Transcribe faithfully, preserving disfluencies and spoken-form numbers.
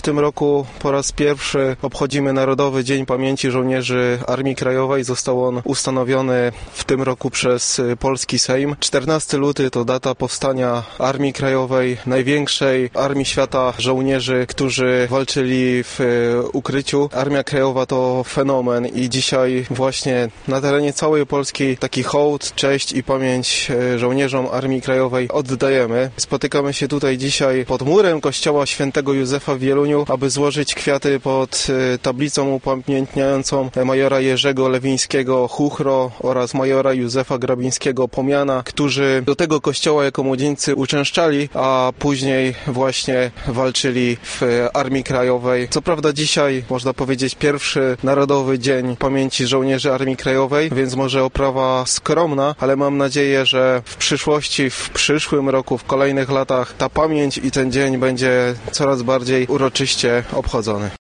W tym roku po raz pierwszy obchodzimy Narodowy Dzień Pamięci Żołnierzy Armii Krajowej. Został on ustanowiony w tym roku przez polski Sejm. czternastego lutego to data powstania Armii Krajowej, największej armii świata żołnierzy, którzy walczyli w ukryciu. Armia Krajowa to fenomen i dzisiaj właśnie na terenie całej Polski taki hołd, cześć i pamięć żołnierzom Armii Krajowej oddajemy. Spotykamy się tutaj dzisiaj pod murem kościoła świętego Józefa w Wieluniu, aby złożyć kwiaty pod tablicą upamiętniającą majora Jerzego Lewińskiego-Chuchro oraz majora Józefa Grabińskiego-Pomiana, którzy do tego kościoła jako młodzieńcy uczęszczali, a później właśnie walczyli w Armii Krajowej. Co prawda dzisiaj, można powiedzieć, pierwszy Narodowy Dzień Pamięci Żołnierzy Armii Krajowej, więc może oprawa skromna, ale mam nadzieję, że w przyszłości, w przyszłym roku, w kolejnych latach ta pamięć i ten dzień będzie coraz bardziej uroczyście obchodzony.